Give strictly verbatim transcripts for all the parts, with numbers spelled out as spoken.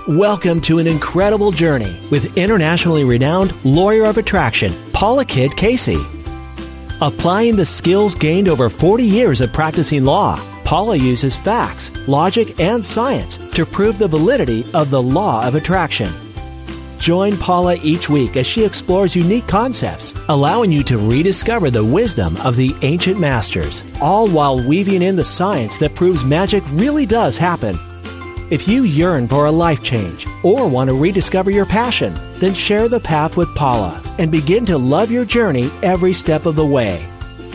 Welcome to an incredible journey with internationally renowned lawyer of attraction, Paula Kidd Casey. Applying the skills gained over forty years of practicing law, Paula uses facts, logic, and science to prove the validity of the law of attraction. Join Paula each week as she explores unique concepts, allowing you to rediscover the wisdom of the ancient masters, all while weaving in the science that proves magic really does happen. If you yearn for a life change or want to rediscover your passion, then share the path with Paula and begin to love your journey every step of the way.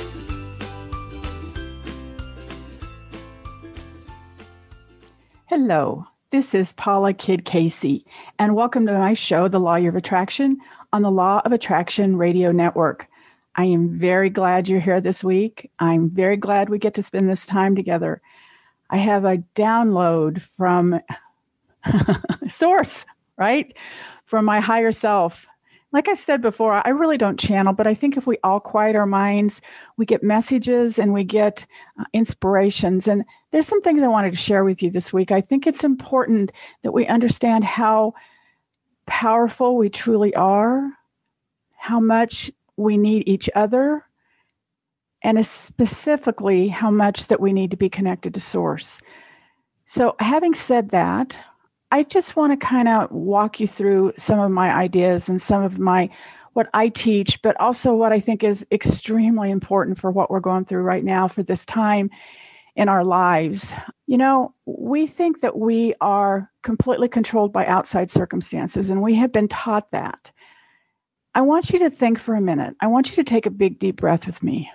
Hello, this is Paula Kidd Casey, and welcome to my show, The Law of Attraction, on the Law of Attraction Radio Network. I am very glad you're here this week. I'm very glad we get to spend this time together. I have a download from source, right? From my higher self. Like I said before, I really don't channel, but I think if we all quiet our minds, we get messages and we get uh, inspirations. And there's some things I wanted to share with you this week. I think it's important that we understand how powerful we truly are, how much we need each other, and specifically how much that we need to be connected to Source. So having said that, I just want to kind of walk you through some of my ideas and some of my what I teach, but also what I think is extremely important for what we're going through right now for this time in our lives. You know, we think that we are completely controlled by outside circumstances, and we have been taught that. I want you to think for a minute. I want you to take a big, deep breath with me.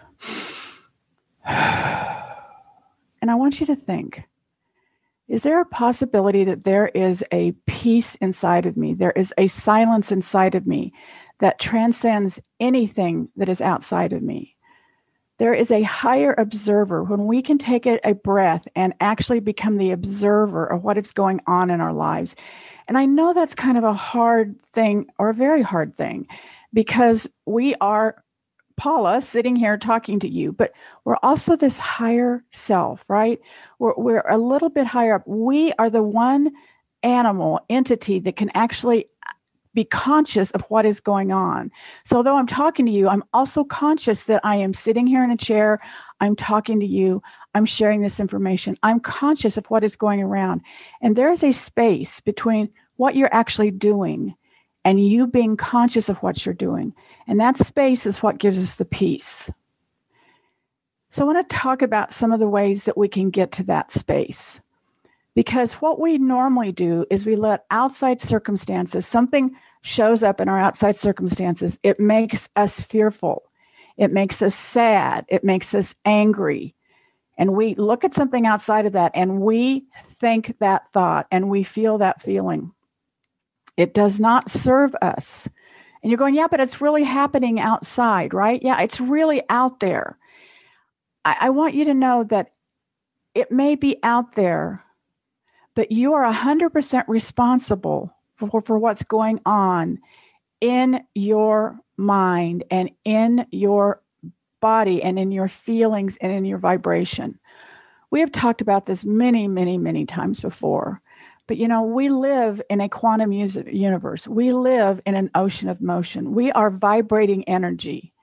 And I want you to think, is there a possibility that there is a peace inside of me? There is a silence inside of me that transcends anything that is outside of me. There is a higher observer when we can take a, a breath and actually become the observer of what is going on in our lives. And I know that's kind of a hard thing, or a very hard thing, because we are Paula sitting here talking to you, but we're also this higher self, right? We're, we're a little bit higher up. We are the one animal entity that can actually be conscious of what is going on. So although I'm talking to you, I'm also conscious that I am sitting here in a chair. I'm talking to you. I'm sharing this information. I'm conscious of what is going around. And there is a space between what you're actually doing and you being conscious of what you're doing. And that space is what gives us the peace. So I want to talk about some of the ways that we can get to that space. Because what we normally do is we let outside circumstances, something shows up in our outside circumstances, it makes us fearful. It makes us sad. It makes us angry. And we look at something outside of that and we think that thought and we feel that feeling. It does not serve us. And you're going, yeah, but it's really happening outside, right? Yeah, it's really out there. I, I want you to know that it may be out there, but you are one hundred percent responsible for, for what's going on in your mind and in your body and in your feelings and in your vibration. We have talked about this many, many, many times before. But, you know, we live in a quantum universe. We live in an ocean of motion. We are vibrating energy.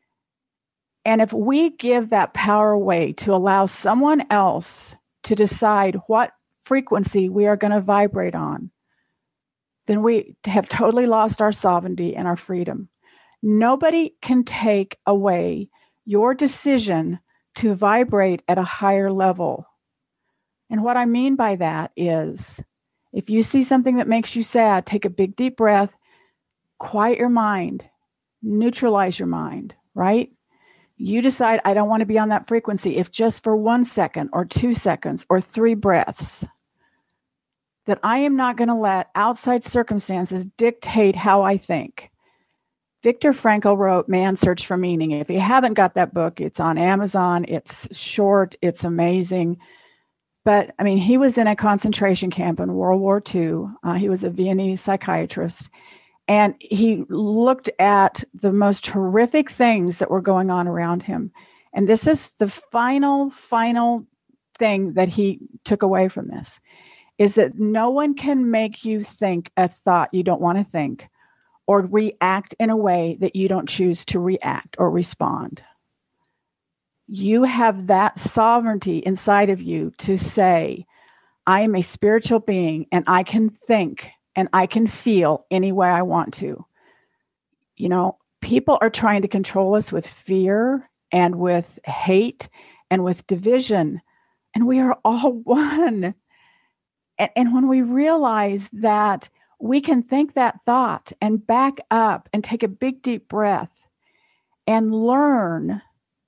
And if we give that power away to allow someone else to decide what frequency we are going to vibrate on, then we have totally lost our sovereignty and our freedom. Nobody can take away your decision to vibrate at a higher level. And what I mean by that is, if you see something that makes you sad, take a big, deep breath, quiet your mind, neutralize your mind, right? You decide, I don't want to be on that frequency. If just for one second or two seconds or three breaths, that I am not going to let outside circumstances dictate how I think. Viktor Frankl wrote Man's Search for Meaning. If you haven't got that book, it's on Amazon. It's short. It's amazing. But, I mean, he was in a concentration camp in World War Two. Uh, he was a Viennese psychiatrist. And he looked at the most horrific things that were going on around him. And this is the final, final thing that he took away from this. is that no one can make you think a thought you don't want to think or react in a way that you don't choose to react or respond. You have that sovereignty inside of you to say, I am a spiritual being and I can think and I can feel any way I want to. You know, people are trying to control us with fear and with hate and with division, and we are all one. And, and when we realize that we can think that thought and back up and take a big, deep breath and learn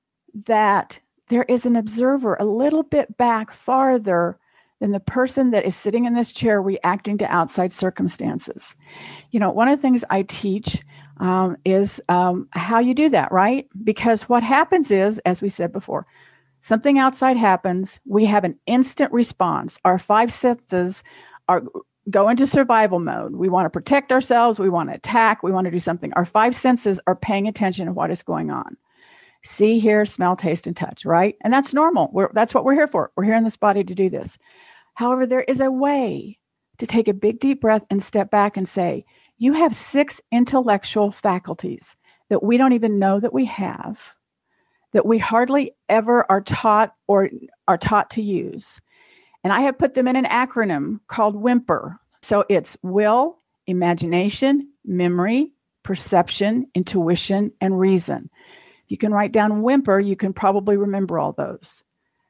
that there is an observer a little bit back farther than the person that is sitting in this chair reacting to outside circumstances. You know, one of the things I teach um, is um, how you do that, right? Because what happens is, as we said before, something outside happens, we have an instant response. Our five senses are go into survival mode. We want to protect ourselves. We want to attack. We want to do something. Our five senses are paying attention to what is going on. See, hear, smell, taste, and touch, right? And that's normal. We're, that's what we're here for. We're here in this body to do this. However, there is a way to take a big, deep breath and step back and say, you have six intellectual faculties that we don't even know that we have, that we hardly ever are taught or are taught to use. And I have put them in an acronym called WHIMPER. So it's will, imagination, memory, perception, intuition, and reason. You can write down WHIMPER, you can probably remember all those.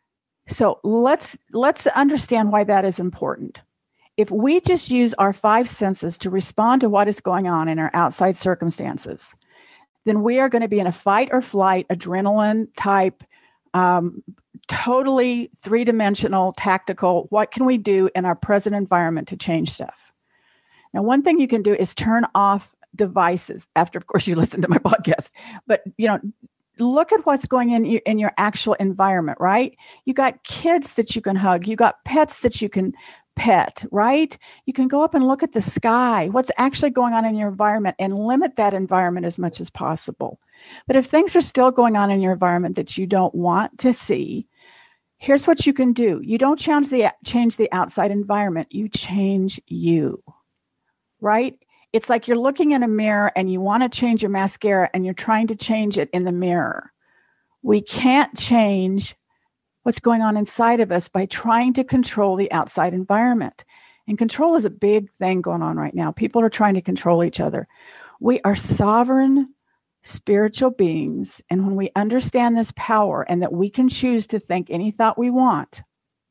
So let's let's understand why that is important. If we just use our five senses to respond to what is going on in our outside circumstances, then we are going to be in a fight or flight, adrenaline type, um, totally three-dimensional, tactical. What can we do in our present environment to change stuff? Now, one thing you can do is turn off devices after, of course, you listen to my podcast. But, you know, look at what's going in your, in your actual environment, right? You got kids that you can hug. You got pets that you can pet, right? You can go up and look at the sky, what's actually going on in your environment, and limit that environment as much as possible. But if things are still going on in your environment that you don't want to see, here's what you can do. You don't change the change the outside environment. You change you, right? It's like you're looking in a mirror and you want to change your mascara and you're trying to change it in the mirror. We can't change what's going on inside of us by trying to control the outside environment. And control is a big thing going on right now. People are trying to control each other. We are sovereign spiritual beings. And when we understand this power and that we can choose to think any thought we want,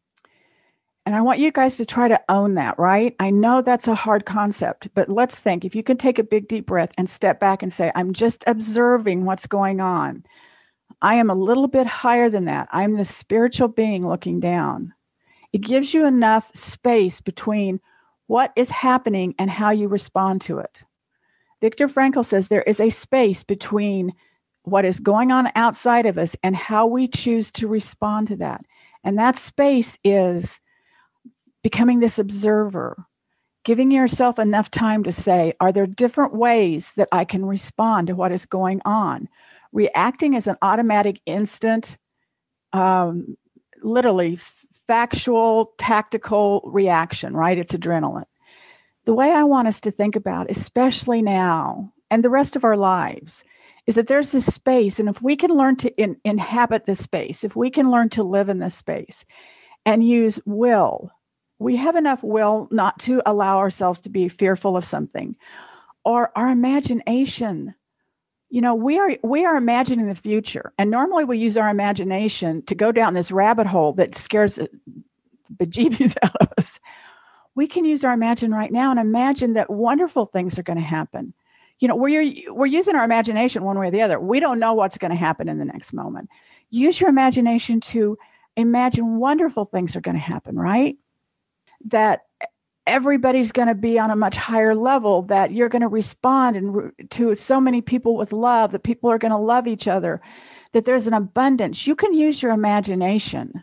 and I want you guys to try to own that, right? I know that's a hard concept, but let's think. If you can take a big, deep breath and step back and say, I'm just observing what's going on. I am a little bit higher than that. I'm the spiritual being looking down. It gives you enough space between what is happening and how you respond to it. Viktor Frankl says there is a space between what is going on outside of us and how we choose to respond to that. And that space is becoming this observer, giving yourself enough time to say, are there different ways that I can respond to what is going on? Reacting is an automatic, instant, um, literally factual, tactical reaction, right? It's adrenaline. The way I want us to think about, especially now and the rest of our lives, is that there's this space. And if we can learn to in, inhabit this space, if we can learn to live in this space and use will, we have enough will not to allow ourselves to be fearful of something, or our imagination. You know, we are we are imagining the future, and normally we use our imagination to go down this rabbit hole that scares the bejeebies out of us. We can use our imagination right now and imagine that wonderful things are going to happen. You know, we're we're using our imagination one way or the other. We don't know what's going to happen in the next moment. Use your imagination to imagine wonderful things are going to happen, right? That everybody's going to be on a much higher level, that you're going to respond and re- to so many people with love, that people are going to love each other, that there's an abundance. You can use your imagination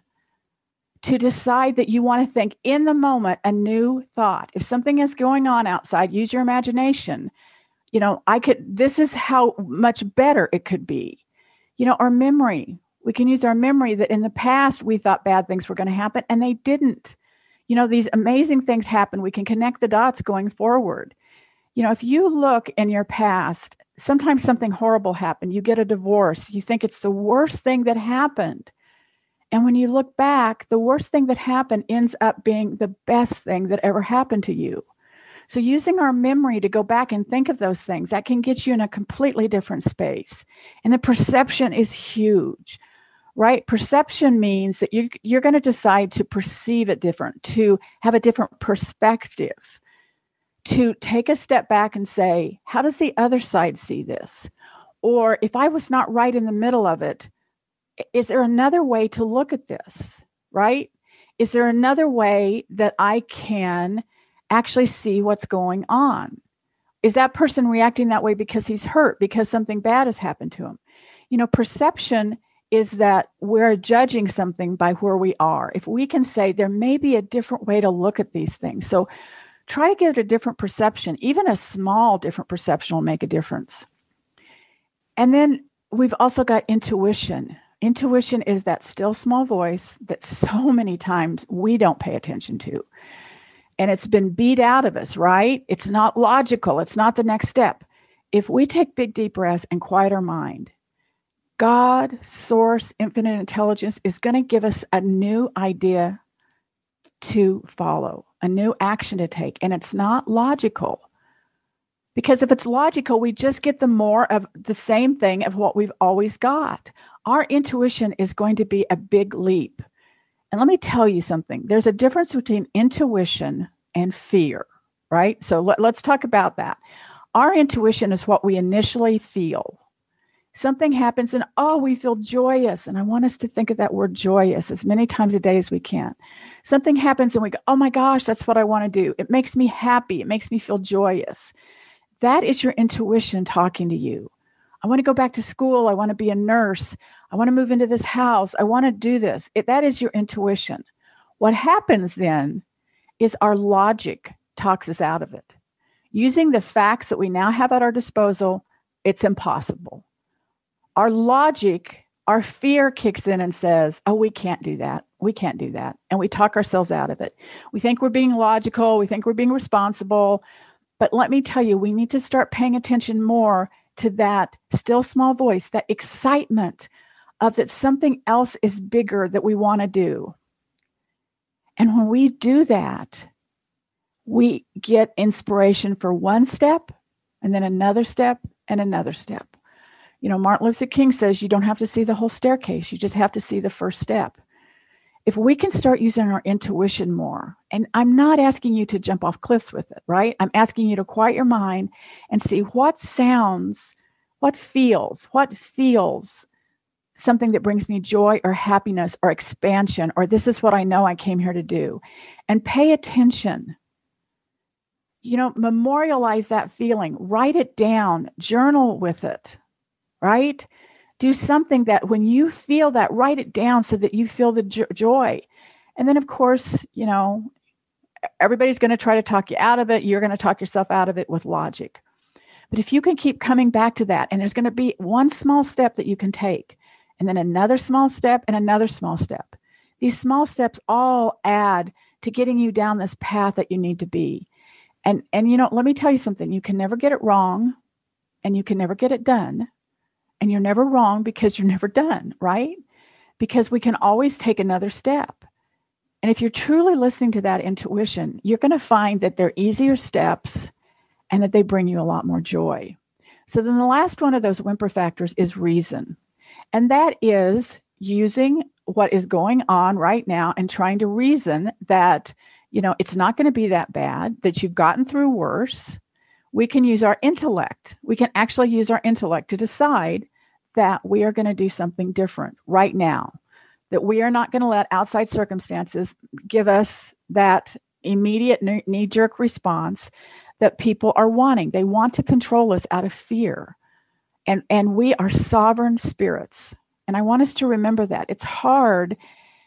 to decide that you want to think in the moment a new thought. If something is going on outside, use your imagination. You know, I could, this is how much better it could be. You know, our memory, we can use our memory that in the past we thought bad things were going to happen and they didn't. You know, these amazing things happen. We can connect the dots going forward. You know, if you look in your past, sometimes something horrible happened. You get a divorce. You think it's the worst thing that happened. And when you look back, the worst thing that happened ends up being the best thing that ever happened to you. So using our memory to go back and think of those things, that can get you in a completely different space. And the perception is huge, right? Perception means that you, you're going to decide to perceive it different, to have a different perspective, to take a step back and say, how does the other side see this? Or if I was not right in the middle of it, is there another way to look at this, right? Is there another way that I can actually see what's going on? Is that person reacting that way because he's hurt, because something bad has happened to him? You know, perception is that we're judging something by where we are. If we can say there may be a different way to look at these things. So try to get a different perception. Even a small different perception will make a difference. And then we've also got intuition. Intuition is that still small voice that so many times we don't pay attention to. And it's been beat out of us, right? It's not logical. It's not the next step. If we take big, deep breaths and quiet our mind, God, source, infinite intelligence is going to give us a new idea to follow, a new action to take. And it's not logical. Because if it's logical, we just get the more of the same thing of what we've always got. Our intuition is going to be a big leap. And let me tell you something. There's a difference between intuition and fear, right? So let, let's talk about that. Our intuition is what we initially feel. Something happens and, oh, we feel joyous. And I want us to think of that word joyous as many times a day as we can. Something happens and we go, oh my gosh, that's what I want to do. It makes me happy. It makes me feel joyous. That is your intuition talking to you. I want to go back to school. I want to be a nurse. I want to move into this house. I want to do this. It, that is your intuition. What happens then is our logic talks us out of it. Using the facts that we now have at our disposal, it's impossible. Our logic, our fear kicks in and says, oh, we can't do that. We can't do that. And we talk ourselves out of it. We think we're being logical. We think we're being responsible. But let me tell you, we need to start paying attention more to that still small voice, that excitement of that something else is bigger that we want to do. And when we do that, we get inspiration for one step and then another step and another step. You know, Martin Luther King says you don't have to see the whole staircase. You just have to see the first step. If we can start using our intuition more, and I'm not asking you to jump off cliffs with it, right? I'm asking you to quiet your mind and see what sounds, what feels, what feels something that brings me joy or happiness or expansion, or this is what I know I came here to do. And pay attention. You know, memorialize that feeling, write it down, journal with it, right? Do something that when you feel that, write it down so that you feel the jo- joy. And then, of course, you know, everybody's going to try to talk you out of it. You're going to talk yourself out of it with logic. But if you can keep coming back to that, and there's going to be one small step that you can take, and then another small step and another small step. These small steps all add to getting you down this path that you need to be. And, and you know, let me tell you something. You can never get it wrong, and you can never get it done. And you're never wrong because you're never done, right? Because we can always take another step. And if you're truly listening to that intuition, you're going to find that they're easier steps and that they bring you a lot more joy. So then the last one of those whimper factors is reason. And that is using what is going on right now and trying to reason that, you know, it's not going to be that bad, that you've gotten through worse. We can use our intellect. We can actually use our intellect to decide that we are going to do something different right now, that we are not going to let outside circumstances give us that immediate knee-jerk response that people are wanting. They want to control us out of fear. And, and we are sovereign spirits. And I want us to remember that. It's hard.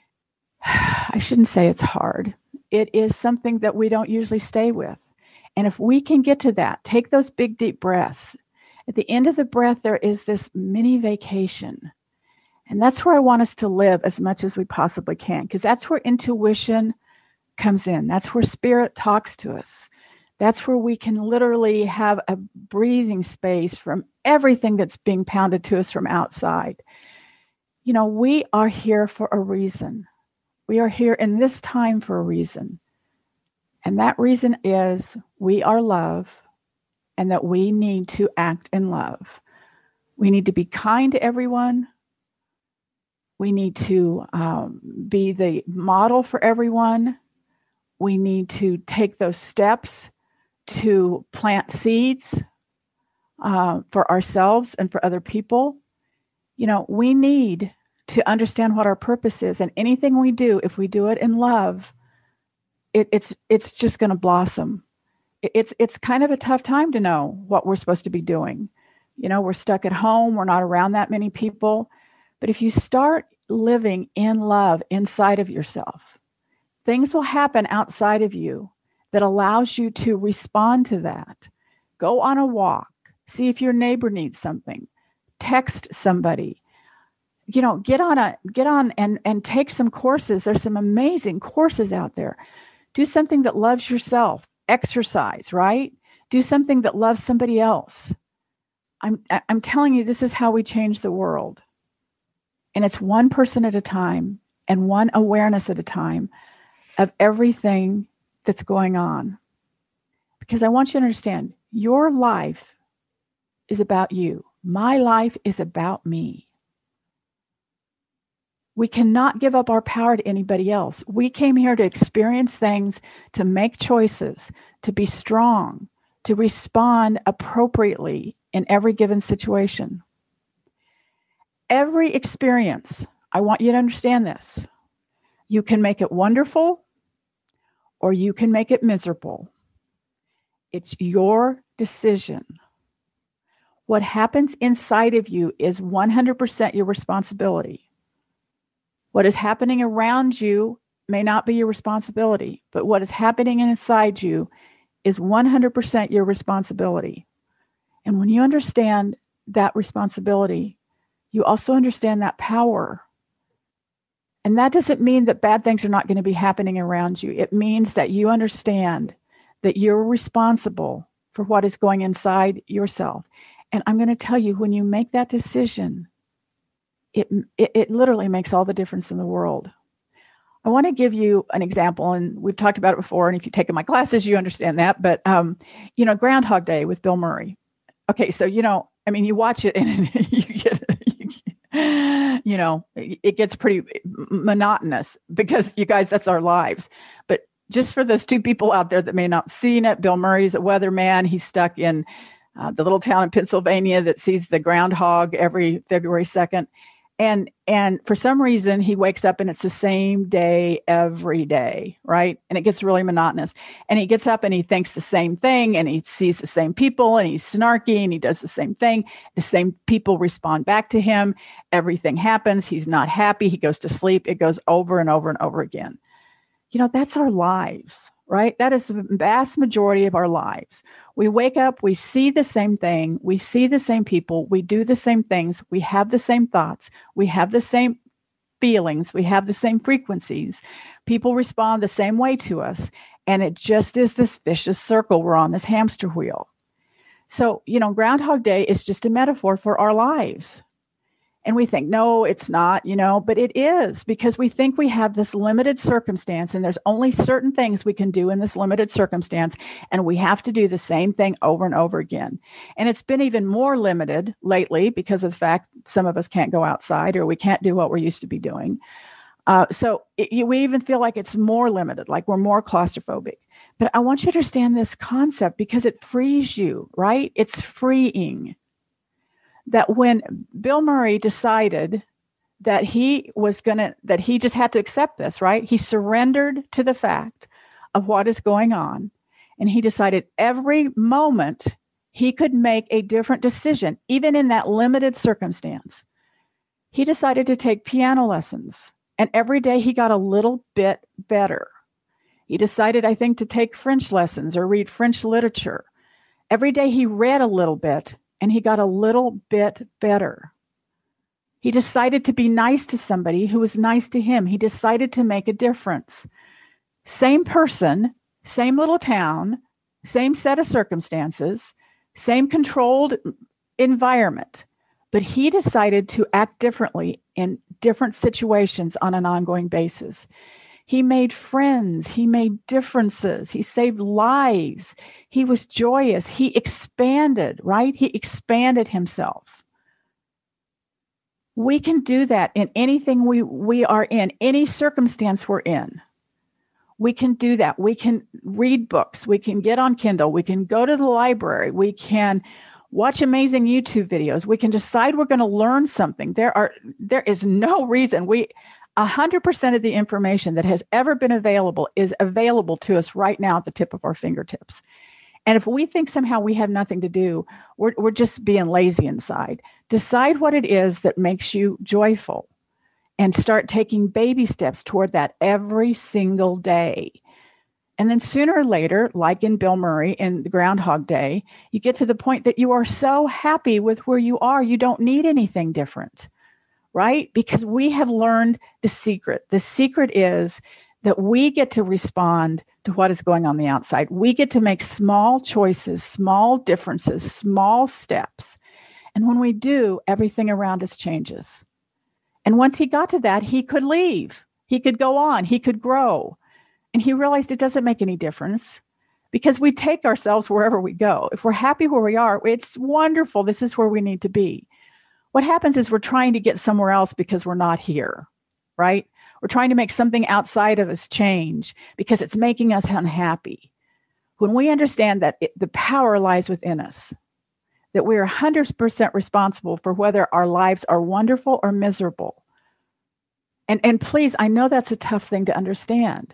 I shouldn't say it's hard. It is something that we don't usually stay with. And if we can get to that, take those big, deep breaths. At the end of the breath, there is this mini vacation. And that's where I want us to live as much as we possibly can, because that's where intuition comes in. That's where spirit talks to us. That's where we can literally have a breathing space from everything that's being pounded to us from outside. You know, we are here for a reason. We are here in this time for a reason. And that reason is we are love, and that we need to act in love. We need to be kind to everyone. We need to um, be the model for everyone. We need to take those steps to plant seeds uh, for ourselves and for other people. You know, we need to understand what our purpose is. And anything we do, if we do it in love, it, it's it's just going to blossom. It, it's it's kind of a tough time to know what we're supposed to be doing. You know, we're stuck at home. We're not around that many people. But if you start living in love inside of yourself, things will happen outside of you that allows you to respond to that. Go on a walk. See if your neighbor needs something. Text somebody. You know, get on a get on and, and take some courses. There's some amazing courses out there. Do something that loves yourself. Exercise, right? Do something that loves somebody else. I'm I'm telling you, this is how we change the world. And it's one person at a time and one awareness at a time of everything that's going on. Because I want you to understand, your life is about you. My life is about me. We cannot give up our power to anybody else. We came here to experience things, to make choices, to be strong, to respond appropriately in every given situation. Every experience, I want you to understand this. You can make it wonderful or you can make it miserable. It's your decision. What happens inside of you is one hundred percent your responsibility. What is happening around you may not be your responsibility, but what is happening inside you is one hundred percent your responsibility. And when you understand that responsibility, you also understand that power. And that doesn't mean that bad things are not going to be happening around you. It means that you understand that you're responsible for what is going inside yourself. And I'm going to tell you, when you make that decision, it, it, it literally makes all the difference in the world. I want to give you an example, and we've talked about it before, and if you've taken my classes, you understand that. But, um, you know, Groundhog Day with Bill Murray. Okay, so, you know, I mean, you watch it and you get, you know, it gets pretty monotonous because, you guys, that's our lives. But just for those two people out there that may not have seen it, Bill Murray's a weatherman. He's stuck in uh, the little town in Pennsylvania that sees the groundhog every February second. And and for some reason, he wakes up and it's the same day every day, right? And it gets really monotonous. And he gets up and he thinks the same thing, and he sees the same people, and he's snarky, and he does the same thing. The same people respond back to him. Everything happens. He's not happy. He goes to sleep. It goes over and over and over again. You know, that's our lives, right? That is the vast majority of our lives. We wake up, we see the same thing, we see the same people, we do the same things, we have the same thoughts, we have the same feelings, we have the same frequencies. People respond the same way to us, and it just is this vicious circle. We're on this hamster wheel. So, you know, Groundhog Day is just a metaphor for our lives. And we think, no, it's not, you know, but it is, because we think we have this limited circumstance and there's only certain things we can do in this limited circumstance. And we have to do the same thing over and over again. And it's been even more limited lately because of the fact some of us can't go outside or we can't do what we're used to be doing. Uh, so it, we even feel like it's more limited, like we're more claustrophobic. But I want you to understand this concept because it frees you, right? It's freeing. That when Bill Murray decided that he was going to, that he just had to accept this, right? He surrendered to the fact of what is going on. And he decided every moment he could make a different decision, even in that limited circumstance. He decided to take piano lessons. And every day he got a little bit better. He decided, I think, to take French lessons or read French literature. Every day he read a little bit. And he got a little bit better. He decided to be nice to somebody who was nice to him. He decided to make a difference. Same person, same little town, same set of circumstances, same controlled environment, but he decided to act differently in different situations on an ongoing basis. He made friends. He made differences. He saved lives. He was joyous. He expanded, right? He expanded himself. We can do that in anything we, we are in, any circumstance we're in. We can do that. We can read books. We can get on Kindle. We can go to the library. We can watch amazing YouTube videos. We can decide we're going to learn something. There are, there is no reason we... one hundred percent of the information that has ever been available is available to us right now at the tip of our fingertips. And if we think somehow we have nothing to do, we're, we're just being lazy inside. Decide what it is that makes you joyful and start taking baby steps toward that every single day. And then sooner or later, like in Bill Murray in the Groundhog Day, you get to the point that you are so happy with where you are, you don't need anything different. Right? Because we have learned the secret. The secret is that we get to respond to what is going on the outside. We get to make small choices, small differences, small steps. And when we do, everything around us changes. And once he got to that, he could leave. He could go on. He could grow. And he realized it doesn't make any difference because we take ourselves wherever we go. If we're happy where we are, it's wonderful. This is where we need to be. What happens is we're trying to get somewhere else because we're not here, right? We're trying to make something outside of us change because it's making us unhappy. When we understand that it, the power lies within us, that we are one hundred percent responsible for whether our lives are wonderful or miserable. And, and please, I know that's a tough thing to understand.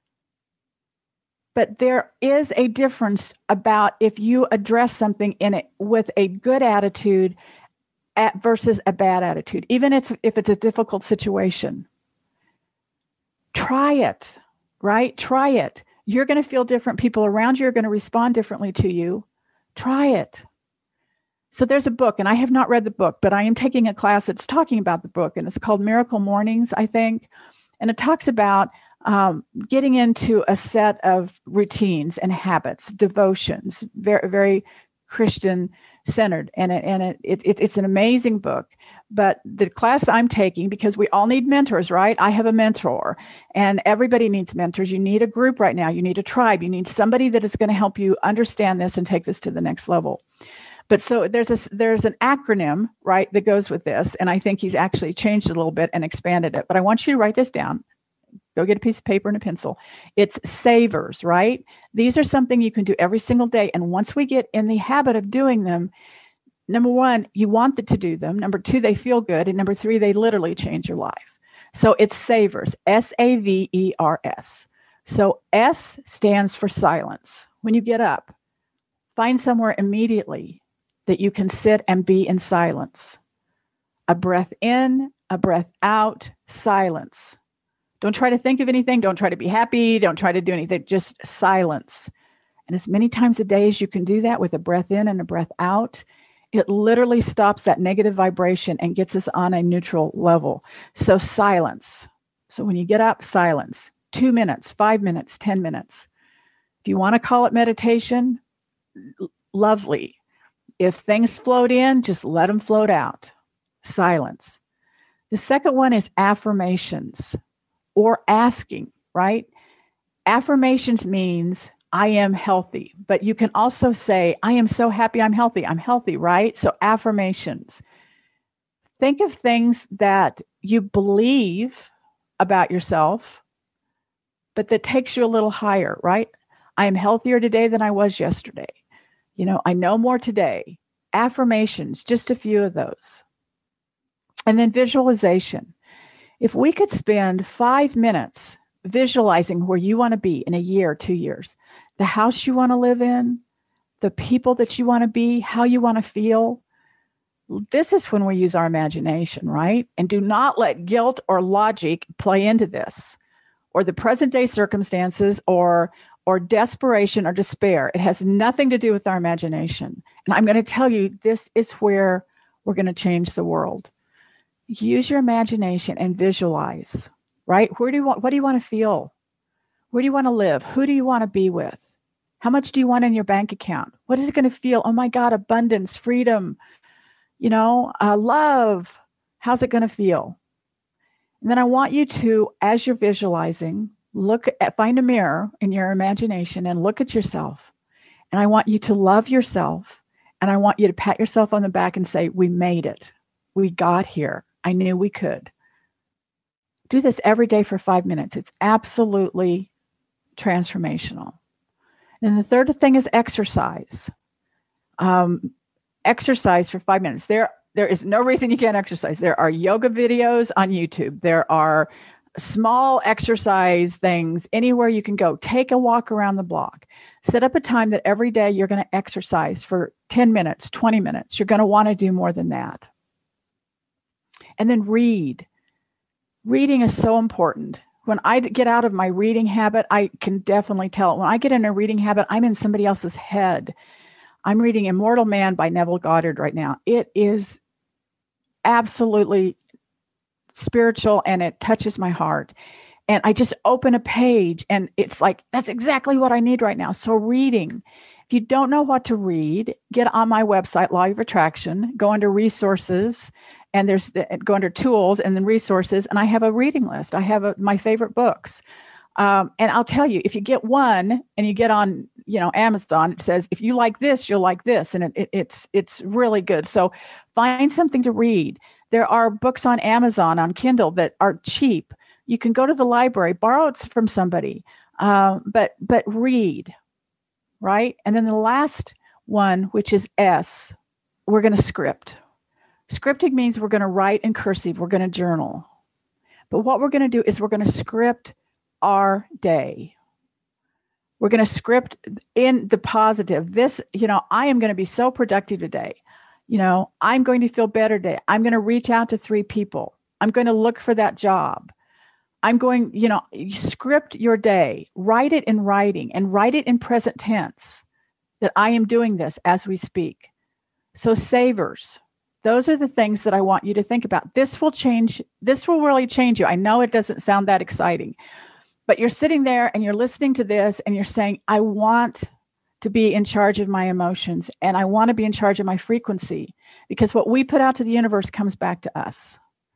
But there is a difference about if you address something in it with a good attitude At versus a bad attitude, even if, if it's a difficult situation. Try it, right? Try it. You're going to feel different. People around you are going to respond differently to you. Try it. So there's a book, and I have not read the book, but I am taking a class that's talking about the book, and it's called Miracle Mornings, I think. And it talks about um, getting into a set of routines and habits, devotions, very, very Christian centered, and it, and it, it, it it's an amazing book. But the class I'm taking, because we all need mentors, right? I have a mentor, and everybody needs mentors. You need a group right now. You need a tribe. You need somebody that is going to help you understand this and take this to the next level. But so there's a there's an acronym, right, that goes with this, and I think he's actually changed it a little bit and expanded it. But I want you to write this down. Go get a piece of paper and a pencil. It's SAVERS, right? These are something you can do every single day. And once we get in the habit of doing them, number one, you want to do them. Number two, they feel good. And number three, they literally change your life. So it's SAVERS, S A V E R S. So S stands for silence. When you get up, find somewhere immediately that you can sit and be in silence. A breath in, a breath out, silence. Don't try to think of anything. Don't try to be happy. Don't try to do anything. Just silence. And as many times a day as you can do that with a breath in and a breath out, it literally stops that negative vibration and gets us on a neutral level. So silence. So when you get up, silence. Two minutes, five minutes, ten minutes. If you want to call it meditation, lovely. If things float in, just let them float out. Silence. The second one is affirmations. Or asking, right? Affirmations means I am healthy, but you can also say, I am so happy I'm healthy. I'm healthy, right? So affirmations. Think of things that you believe about yourself, but that takes you a little higher, right? I am healthier today than I was yesterday. You know, I know more today. Affirmations, just a few of those. And then visualization. If we could spend five minutes visualizing where you want to be in a year, two years, the house you want to live in, the people that you want to be, how you want to feel, this is when we use our imagination, right? And do not let guilt or logic play into this, or the present day circumstances, or or desperation or despair. It has nothing to do with our imagination. And I'm going to tell you, this is where we're going to change the world. Use your imagination and visualize, right? Where do you want, what do you want to feel? Where do you want to live? Who do you want to be with? How much do you want in your bank account? What is it going to feel? Oh my God, abundance, freedom, you know, uh, love. How's it going to feel? And then I want you to, as you're visualizing, look at, find a mirror in your imagination and look at yourself. And I want you to love yourself. And I want you to pat yourself on the back and say, we made it. We got here. I knew we could. Do this every day for five minutes. It's absolutely transformational. And the third thing is exercise. Um, exercise for five minutes. There There is no reason you can't exercise. There are yoga videos on YouTube. There are small exercise things anywhere you can go. Take a walk around the block. Set up a time that every day you're going to exercise for ten minutes, twenty minutes. You're going to want to do more than that. And then read. Reading is so important. When I get out of my reading habit, I can definitely tell. When I get in a reading habit, I'm in somebody else's head. I'm reading Immortal Man by Neville Goddard right now. It is absolutely spiritual and it touches my heart. And I just open a page and it's like, that's exactly what I need right now. So reading. If you don't know what to read, get on my website, Law of Attraction, go under resources, and there's go under tools and then resources. And I have a reading list. I have a, my favorite books. Um, and I'll tell you, if you get one and you get on, you know, Amazon, it says, if you like this, you'll like this. And it, it, it's, it's really good. So find something to read. There are books on Amazon, on Kindle that are cheap. You can go to the library, borrow it from somebody, uh, but, but read, right? And then the last one, which is S, we're going to script. Scripting means we're going to write in cursive. We're going to journal. But what we're going to do is we're going to script our day. We're going to script in the positive. This, you know, I am going to be so productive today. You know, I'm going to feel better today. I'm going to reach out to three people. I'm going to look for that job. I'm going, you know, you script your day, write it in writing and write it in present tense that I am doing this as we speak. So savers, those are the things that I want you to think about. This will change. This will really change you. I know it doesn't sound that exciting, but you're sitting there and you're listening to this and you're saying, I want to be in charge of my emotions and I want to be in charge of my frequency, because what we put out to the universe comes back to us.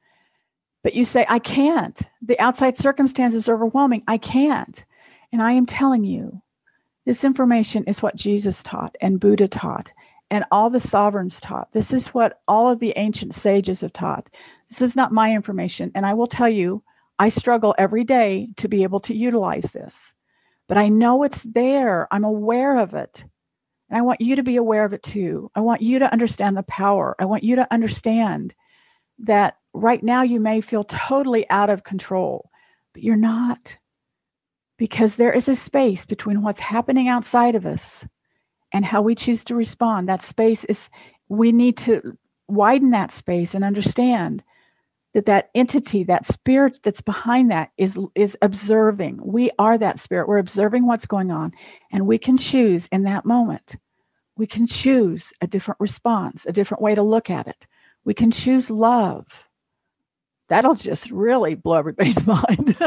But you say, I can't. The outside circumstances are overwhelming. I can't. And I am telling you, this information is what Jesus taught and Buddha taught and all the sovereigns taught. This is what all of the ancient sages have taught. This is not my information. And I will tell you, I struggle every day to be able to utilize this. But I know it's there. I'm aware of it. And I want you to be aware of it too. I want you to understand the power. I want you to understand that right now you may feel totally out of control, but you're not. Because there is a space between what's happening outside of us and how we choose to respond. That space is, we need to widen that space and understand that that entity, that spirit that's behind that is, is observing. We are that spirit. We're observing what's going on. And we can choose in that moment. We can choose a different response, a different way to look at it. We can choose love. That'll just really blow everybody's mind.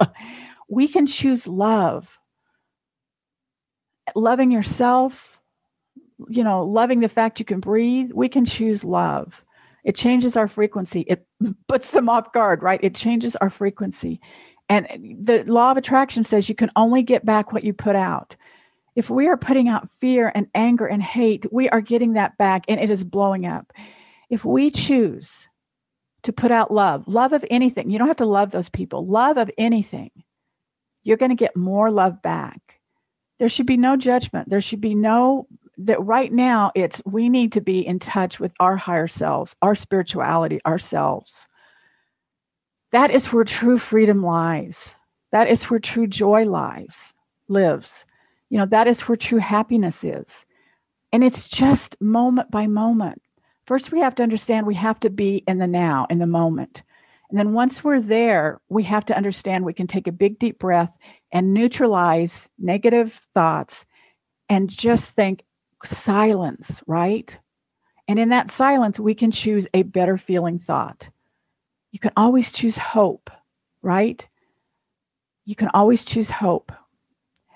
We can choose love. Loving yourself, you know, loving the fact you can breathe. We can choose love. It changes our frequency. It puts them off guard, right? It changes our frequency. And the law of attraction says you can only get back what you put out. If we are putting out fear and anger and hate, we are getting that back and it is blowing up. If we choose to put out love, love of anything, you don't have to love those people, love of anything, you're going to get more love back. There should be no judgment. There should be no, that right now it's, we need to be in touch with our higher selves, our spirituality, ourselves. That is where true freedom lies. That is where true joy lies, lives. You know, that is where true happiness is. And it's just moment by moment. First, we have to understand we have to be in the now, in the moment. And then once we're there, we have to understand we can take a big, deep breath and neutralize negative thoughts and just think silence, right? And in that silence, we can choose a better feeling thought. You can always choose hope, right? You can always choose hope.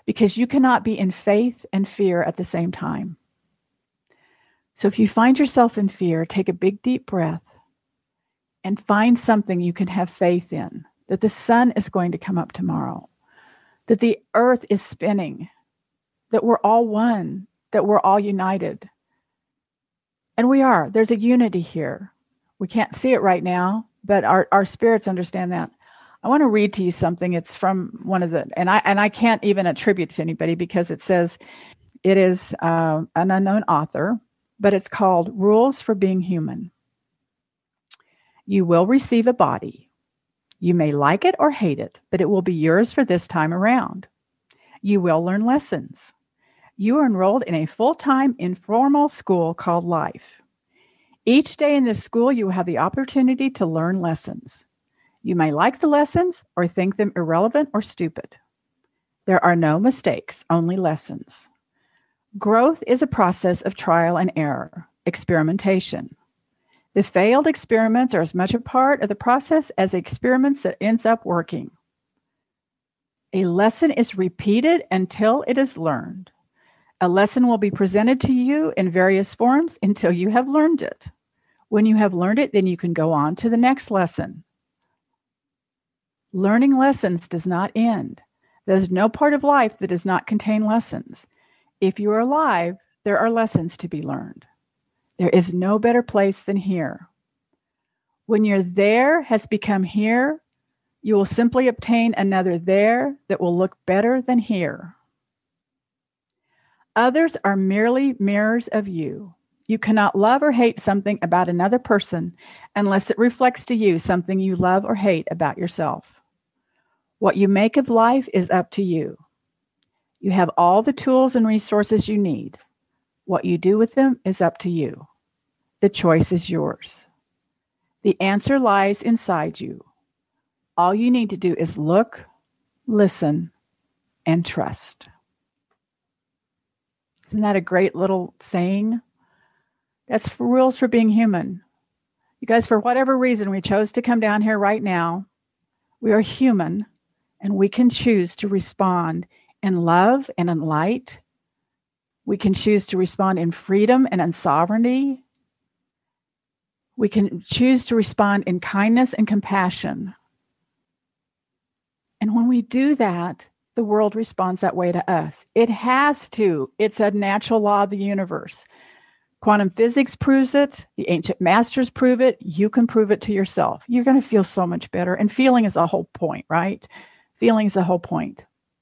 because you cannot be in faith and fear at the same time. So if you find yourself in fear, take a big deep breath and find something you can have faith in, that the sun is going to come up tomorrow, that the earth is spinning, that we're all one, that we're all united. And we are. There's a unity here. We can't see it right now, but our, our spirits understand that. I want to read to you something. It's from one of the, and I and I can't even attribute it to anybody because it says it is uh, an unknown author, but it's called Rules for Being Human. You will receive a body. You may like it or hate it, but it will be yours for this time around. You will learn lessons. You are enrolled in a full-time informal school called life. Each day in this school, you will have the opportunity to learn lessons. You may like the lessons or think them irrelevant or stupid. There are no mistakes, only lessons. Growth is a process of trial and error, experimentation. The failed experiments are as much a part of the process as the experiments that ends up working. A lesson is repeated until it is learned. A lesson will be presented to you in various forms until you have learned it. When you have learned it, then you can go on to the next lesson. Learning lessons does not end. There's no part of life that does not contain lessons. If you are alive, there are lessons to be learned. There is no better place than here. When your there has become here, you will simply obtain another there that will look better than here. Others are merely mirrors of you. You cannot love or hate something about another person unless it reflects to you something you love or hate about yourself. What you make of life is up to you. You have all the tools and resources you need. What you do with them is up to you. The choice is yours. The answer lies inside you. All you need to do is look, listen, and trust. Isn't that a great little saying? That's for rules for being human. You guys, for whatever reason, we chose to come down here right now. We are human, and we can choose to respond in love and in light. We can choose to respond in freedom and in sovereignty. We can choose to respond in kindness and compassion. And when we do that, the world responds that way to us. It has to. It's a natural law of the universe. Quantum physics proves it. The ancient masters prove it. You can prove it to yourself. You're going to feel so much better. And feeling is the whole point, right? Feeling is the whole point.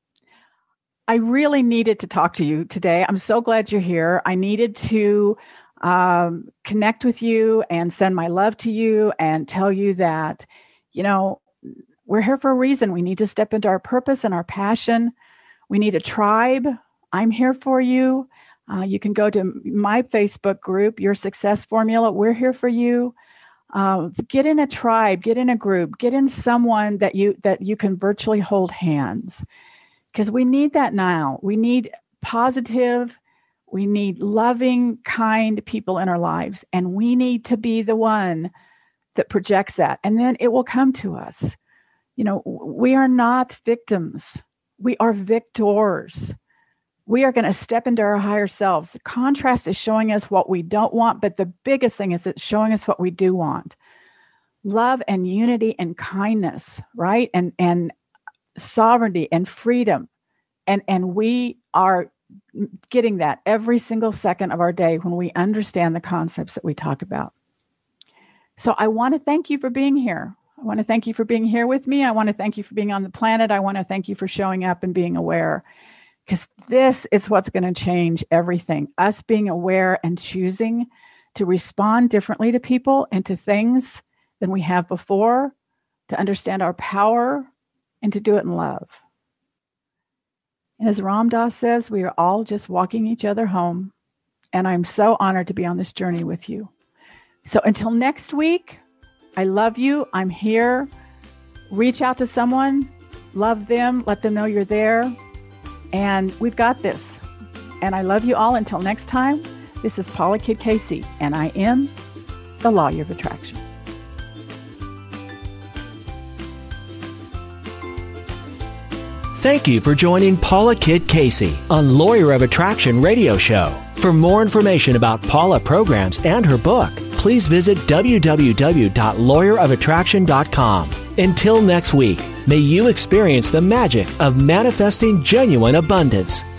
I really needed to talk to you today. I'm so glad you're here. I needed to um, connect with you and send my love to you and tell you that, you know, we're here for a reason. We need to step into our purpose and our passion. We need a tribe. I'm here for you. Uh, you can go to my Facebook group, Your Success Formula. We're here for you. Uh, get in a tribe, get in a group, get in someone that you that you can virtually hold hands, because we need that now. We need positive, we need loving, kind people in our lives, and we need to be the one that projects that, and then it will come to us. You know, we are not victims. We are victors. We are going to step into our higher selves. The contrast is showing us what we don't want, but the biggest thing is it's showing us what we do want. Love and unity and kindness, right? And and sovereignty and freedom. And, and we are getting that every single second of our day when we understand the concepts that we talk about. So I want to thank you for being here. I want to thank you for being here with me. I want to thank you for being on the planet. I want to thank you for showing up and being aware, because this is what's going to change everything. Us being aware and choosing to respond differently to people and to things than we have before, to understand our power and to do it in love. And as Ram Dass says, we are all just walking each other home. And I'm so honored to be on this journey with you. So until next week, I love you. I'm here. Reach out to someone, love them, let them know you're there. And we've got this. And I love you all. Until next time, this is Paula Kidd Casey, and I am the Lawyer of Attraction. Thank you for joining Paula Kidd Casey on Lawyer of Attraction radio show. For more information about Paula programs and her book, please visit w w w dot lawyer of attraction dot com. Until next week, may you experience the magic of manifesting genuine abundance.